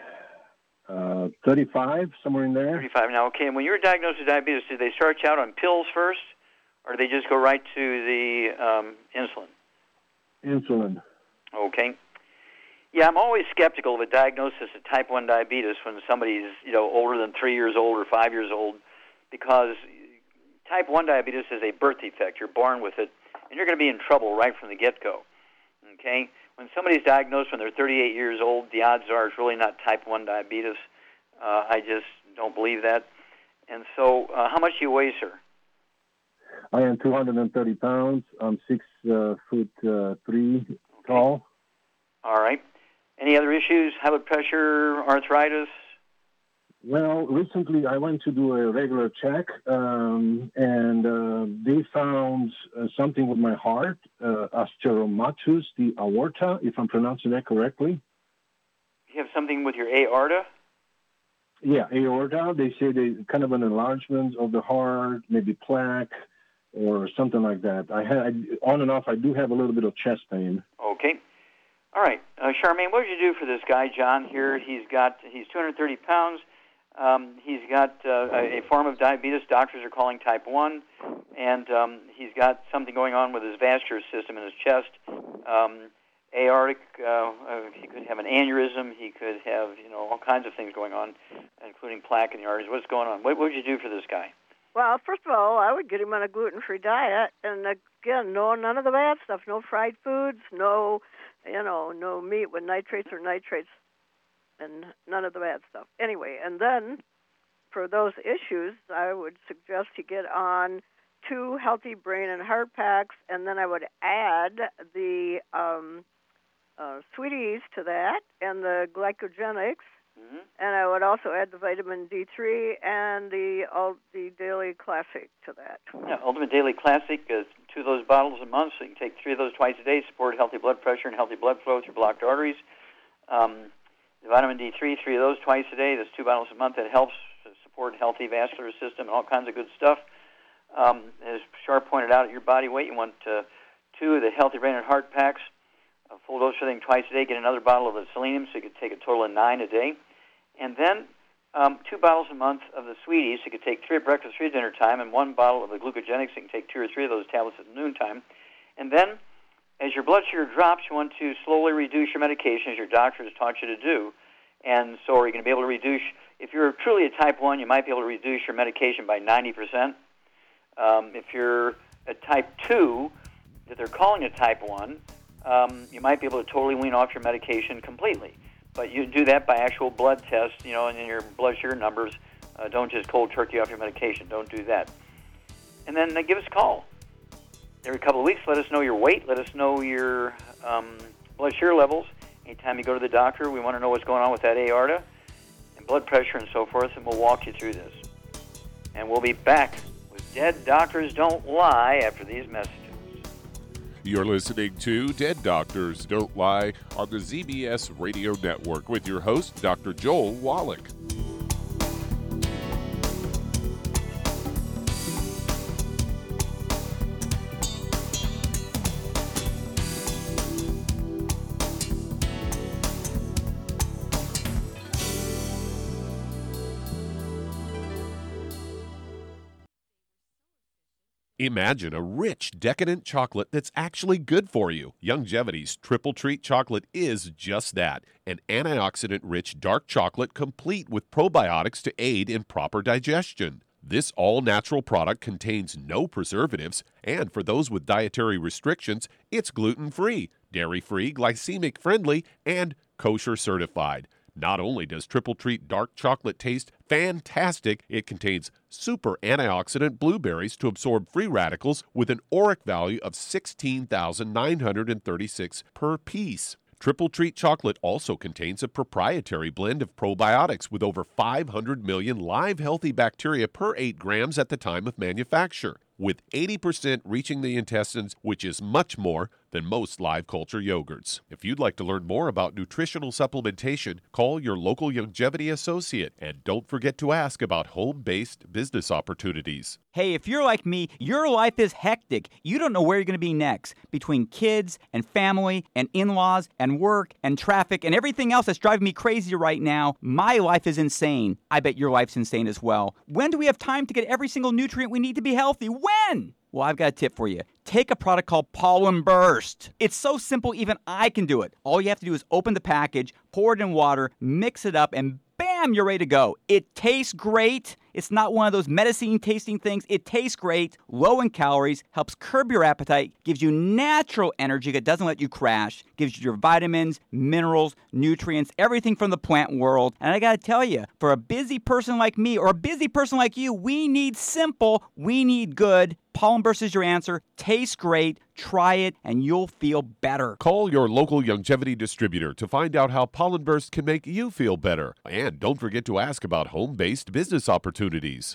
uh, thirty-five, somewhere in there. thirty-five. Now, okay, and when you were diagnosed with diabetes, did they start you out on pills first, or did they just go right to the um, insulin? Insulin. Okay. Yeah, I'm always skeptical of a diagnosis of type one diabetes when somebody's, you know, older than three years old or five years old, because type one diabetes is a birth defect. You're born with it, and you're going to be in trouble right from the get-go. Okay? When somebody's diagnosed when they're thirty-eight years old, the odds are it's really not type one diabetes. Uh, I just don't believe that. And so, uh, how much do you weigh, sir? I am two hundred thirty pounds. I'm six uh, foot uh, three okay. tall. All right. Any other issues? High blood pressure, arthritis? Well, recently I went to do a regular check, um, and uh, they found uh, something with my heart, uh, osteomatus, the aorta, if I'm pronouncing that correctly. You have something with your aorta? Yeah, aorta. They say they kind of an enlargement of the heart, maybe plaque or something like that. I had on and off. I do have a little bit of chest pain. Okay. All right, uh, Charmaine, what did you do for this guy, John? Here, he's got he's two hundred thirty pounds. Um, he's got uh, a, a form of diabetes doctors are calling type one, and um, he's got something going on with his vascular system in his chest. Um, aortic, uh, uh, he could have an aneurysm. He could have, you know, all kinds of things going on, including plaque in the arteries. What's going on? What, what would you do for this guy? Well, first of all, I would get him on a gluten-free diet, and again, no none of the bad stuff, no fried foods, no, you know, no meat with nitrates or nitrates, and none of the bad stuff. Anyway, and then for those issues, I would suggest he get on two healthy brain and heart packs, and then I would add the um, uh, Sweeties to that and the glycogenics. Mm-hmm. And I would also add the vitamin D three and the uh, the Daily Classic to that. Yeah, Ultimate Daily Classic is two of those bottles a month, so you can take three of those twice a day, support healthy blood pressure and healthy blood flow through blocked arteries. Um, the vitamin D three, three of those twice a day. That's two bottles a month. That helps support healthy vascular system and all kinds of good stuff. Um, as Sharp pointed out, at your body weight, you want uh, two of the Healthy Brain and Heart packs, a full dose of everything twice a day. Get another bottle of the selenium, so you could take a total of nine a day. And then um, two bottles a month of the Sweeties. You could take three at breakfast, three at dinner time, and one bottle of the glucogenics. You can take two or three of those tablets at noontime. And then, as your blood sugar drops, you want to slowly reduce your medication, as your doctor has taught you to do. And so are you going to be able to reduce, if you're truly a type one, you might be able to reduce your medication by ninety percent. Um, if you're a type two, that they're calling a type one, um, you might be able to totally wean off your medication completely. But you do that by actual blood tests, you know, and in your blood sugar numbers. Uh, don't just cold turkey off your medication. Don't do that. And then uh, give us a call. Every couple of weeks, let us know your weight. Let us know your um, blood sugar levels. Anytime you go to the doctor, we want to know what's going on with that aorta and blood pressure and so forth, and we'll walk you through this. And we'll be back with Dead Doctors Don't Lie after these messages. You're listening to Dead Doctors Don't Lie on the Z B S Radio Network with your host, Doctor Joel Wallach. Imagine a rich, decadent chocolate that's actually good for you. Youngevity's Triple Treat chocolate is just that, an antioxidant-rich dark chocolate complete with probiotics to aid in proper digestion. This all-natural product contains no preservatives, and for those with dietary restrictions, it's gluten-free, dairy-free, glycemic-friendly, and kosher certified. Not only does Triple Treat dark chocolate taste fantastic, it contains super antioxidant blueberries to absorb free radicals with an ORAC value of sixteen thousand nine hundred thirty-six per piece. Triple Treat chocolate also contains a proprietary blend of probiotics with over five hundred million live healthy bacteria per eight grams at the time of manufacture, with eighty percent reaching the intestines, which is much more than most live culture yogurts. If you'd like to learn more about nutritional supplementation, call your local Youngevity associate, and don't forget to ask about home-based business opportunities. Hey, if you're like me, your life is hectic. You don't know where you're going to be next. Between kids and family and in-laws and work and traffic and everything else that's driving me crazy right now, my life is insane. I bet your life's insane as well. When do we have time to get every single nutrient we need to be healthy? When? Well, I've got a tip for you. Take a product called Pollen Burst. It's so simple, even I can do it. All you have to do is open the package, pour it in water, mix it up, and bam, you're ready to go. It tastes great. It's not one of those medicine-tasting things. It tastes great, low in calories, helps curb your appetite, gives you natural energy that doesn't let you crash, gives you your vitamins, minerals, nutrients, everything from the plant world. And I got to tell you, for a busy person like me or a busy person like you, we need simple, we need good. Pollen Burst is your answer. Tastes great. Try it, and you'll feel better. Call your local Youngevity distributor to find out how Pollen Burst can make you feel better. And don't forget to ask about home-based business opportunities.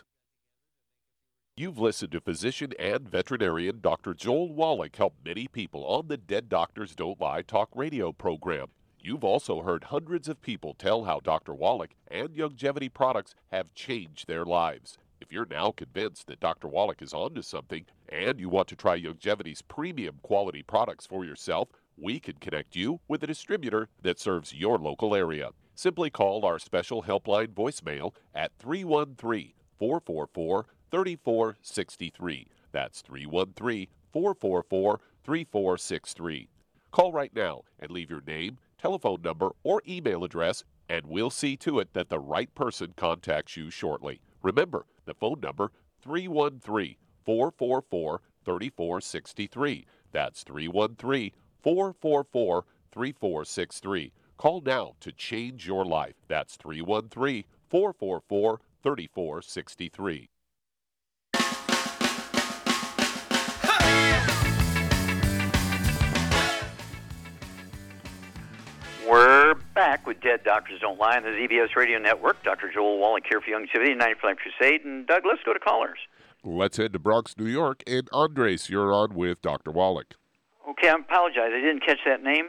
You've listened to physician and veterinarian Doctor Joel Wallach help many people on the Dead Doctors Don't Lie talk radio program. You've also heard hundreds of people tell how Doctor Wallach and Youngevity products have changed their lives. If you're now convinced that Doctor Wallach is onto something and you want to try Youngevity's premium quality products for yourself, we can connect you with a distributor that serves your local area. Simply call our special helpline voicemail at three one three, four four four, three four six three. That's three one three, four four four, three four six three. Call right now and leave your name, telephone number, or email address, and we'll see to it that the right person contacts you shortly. Remember, the phone number, three one three, four four four, three four six three. That's three one three, four four four, three four six three. Call now to change your life. That's three one three, four four four, three four six three. We're back with Dead Doctors Don't Lie on the Z B S Radio Network. Doctor Joel Wallach here for Youngevity, ninety-five Life Crusade. And Doug, let's go to callers. Let's head to Bronx, New York. And Andres, you're on with Doctor Wallach. Okay, I apologize. I didn't catch that name.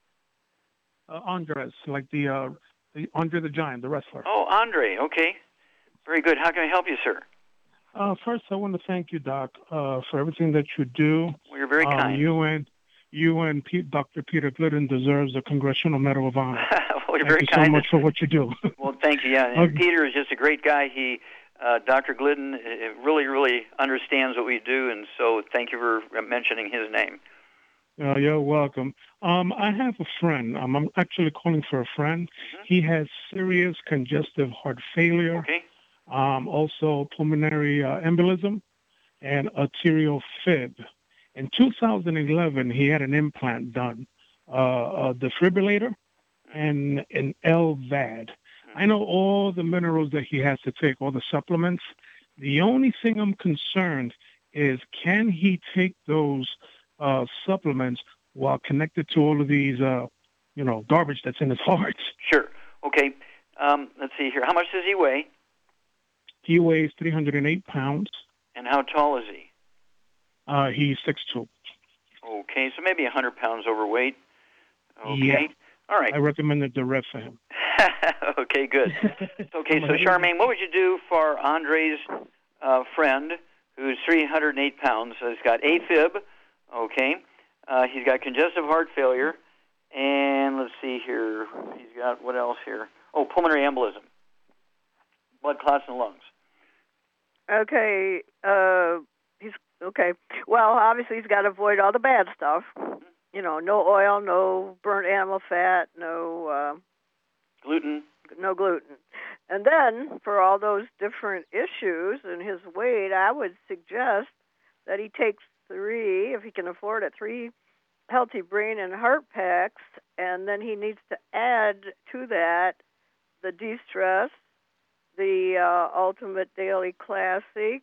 Uh, Andres, like the, uh, the Andre the Giant, the wrestler. Oh, Andre. Okay. Very good. How can I help you, sir? Uh, first, I want to thank you, Doc, uh, for everything that you do. Well, you're very um, kind. You and you and Pete, Doctor Peter Glidden deserves a Congressional Medal of Honor. Well, you're thank very you kind. so much for what you do. Well, thank you. Yeah, and Okay. Peter is just a great guy. He, uh, Doctor Glidden, uh, really, really understands what we do, and so thank you for mentioning his name. Uh, you're welcome. Um, I have a friend. Um, I'm actually calling for a friend. Mm-hmm. He has serious congestive heart failure. Okay. Um, also pulmonary uh, embolism and arterial fib. In two thousand eleven, he had an implant done, uh, a defibrillator, and an L V A D. I know all the minerals that he has to take, all the supplements. The only thing I'm concerned is, can he take those uh, supplements while connected to all of these, uh, you know, garbage that's in his heart? Sure. Okay. Um, let's see here. How much does he weigh? He weighs three hundred eight pounds. And how tall is he? Uh, he's six foot two. Okay, so maybe one hundred pounds overweight. Okay. Yeah. All right. I recommended the ref for him. Okay, good. Okay, so Charmaine, what would you do for Andre's uh, friend who's three hundred eight pounds? So he's got AFib, okay. Uh, he's got congestive heart failure, and let's see here. He's got, what else here? Oh, pulmonary embolism, blood clots in the lungs. Okay, uh, he's okay. Well, obviously he's got to avoid all the bad stuff. You know, no oil, no burnt animal fat, no uh, gluten, no gluten. And then for all those different issues and his weight, I would suggest that he takes three, if he can afford it, three healthy brain and heart packs, and then he needs to add to that the De-Stress, the uh, Ultimate Daily Classic,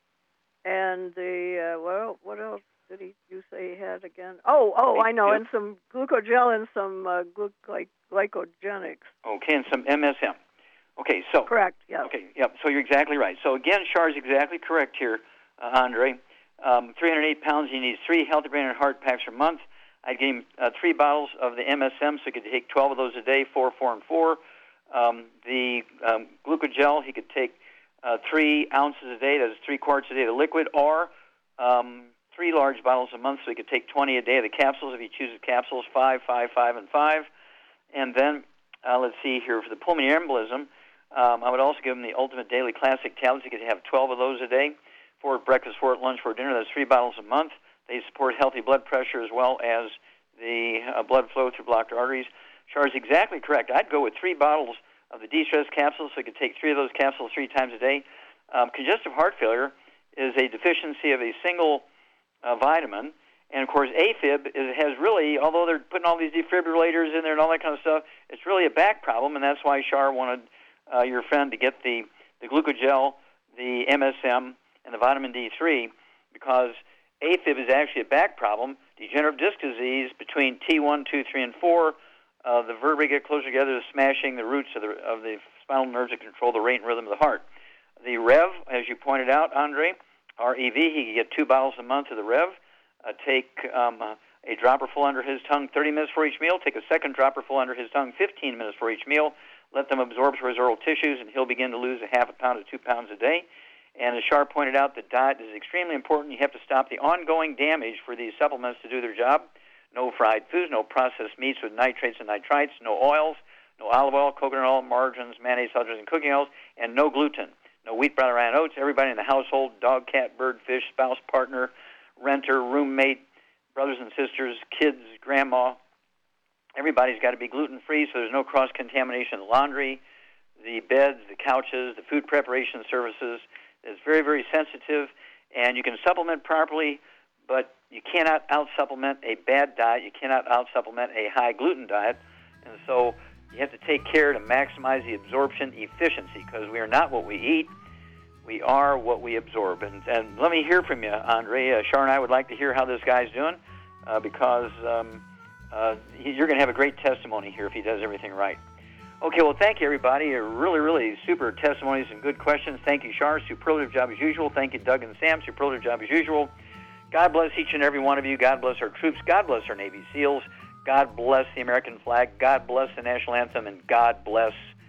and the, uh, well, what else did he, you say he had again? Oh, oh, I know, and some glucogel and some uh, gluc- glycogenics. Okay, and some M S M. Okay, so. Correct, yeah. Okay, yep, so you're exactly right. So again, Char is exactly correct here, uh, Andre. Um, three hundred eight pounds, he needs three Healthy Brain and Heart packs per month. I'd give him uh, three bottles of the M S M, so he could take twelve of those a day, four, four, and four. Um, the um, glucogel, he could take uh, three ounces a day, that's three quarts a day of the liquid, or um, three large bottles a month, so he could take twenty a day of the capsules if he chooses capsules, five, five, five, and five. And then, uh, let's see here, for the pulmonary embolism, um, I would also give him the Ultimate Daily Classic tablets. He could have twelve of those a day, four at breakfast, four at lunch, four at dinner. That's three bottles a month. They support healthy blood pressure as well as the uh, blood flow through blocked arteries. Char is exactly correct. I'd go with three bottles of the De-Stress capsules, so you could take three of those capsules three times a day. Um, congestive heart failure is a deficiency of a single uh, vitamin. And, of course, AFib is, has really, although they're putting all these defibrillators in there and all that kind of stuff, it's really a back problem, and that's why Char wanted uh, your friend to get the, the glucogel, the M S M, and the vitamin D three, because AFib is actually a back problem, degenerative disc disease between T one, two, three, and four. Uh, the vertebrae get closer together, smashing the roots of the, of the spinal nerves that control the rate and rhythm of the heart. The Rev, as you pointed out, Andre, R E V, he can get two bottles a month of the Rev. Uh, take um, a dropper full under his tongue thirty minutes for each meal. Take a second dropper full under his tongue fifteen minutes for each meal. Let them absorb through his oral tissues, and he'll begin to lose a half a pound to two pounds a day. And as Char pointed out, the diet is extremely important. You have to stop the ongoing damage for these supplements to do their job. No fried foods, no processed meats with nitrates and nitrites, no oils, no olive oil, coconut oil, margarines, mayonnaise, sulters, and cooking oils, and no gluten. No wheat, brown, or rye oats. Everybody in the household, dog, cat, bird, fish, spouse, partner, renter, roommate, brothers and sisters, kids, grandma, everybody's got to be gluten-free so there's no cross-contamination of the laundry, the beds, the couches, the food preparation services. It's very, very sensitive, and you can supplement properly, but you cannot out-supplement a bad diet. You cannot out-supplement a high-gluten diet, and so you have to take care to maximize the absorption efficiency because we are not what we eat. We are what we absorb. And, and let me hear from you, Andre. Uh, Char and I would like to hear how this guy's doing uh, because um, uh, he, you're going to have a great testimony here if he does everything right. Okay, well, thank you, everybody. Uh, really, really super testimonies and good questions. Thank you, Char. Superlative job as usual. Thank you, Doug and Sam. Superlative job as usual. God bless each and every one of you. God bless our troops. God bless our Navy SEALs. God bless the American flag. God bless the national anthem. And God bless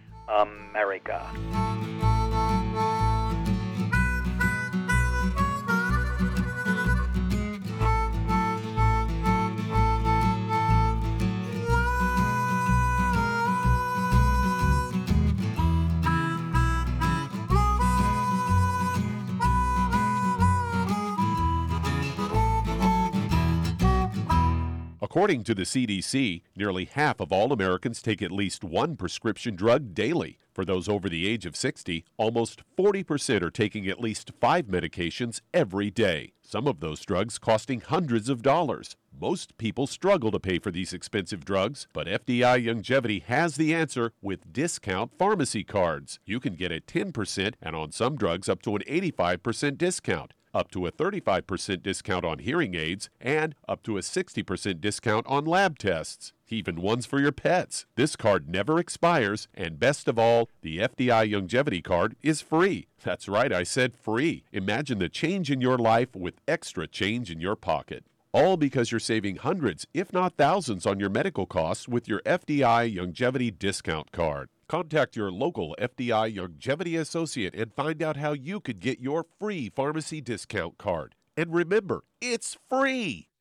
America. According to the C D C, nearly half of all Americans take at least one prescription drug daily. For those over the age of sixty, almost forty percent are taking at least five medications every day, some of those drugs costing hundreds of dollars. Most people struggle to pay for these expensive drugs, but F D I Youngevity has the answer with discount pharmacy cards. You can get a ten percent and on some drugs up to an eighty-five percent discount, up to a thirty-five percent discount on hearing aids, and up to a sixty percent discount on lab tests, even ones for your pets. This card never expires, and best of all, the F D I Youngevity card is free. That's right, I said free. Imagine the change in your life with extra change in your pocket. All because you're saving hundreds, if not thousands, on your medical costs with your F D I Youngevity discount card. Contact your local F D I Youngevity associate and find out how you could get your free pharmacy discount card. And remember, it's free!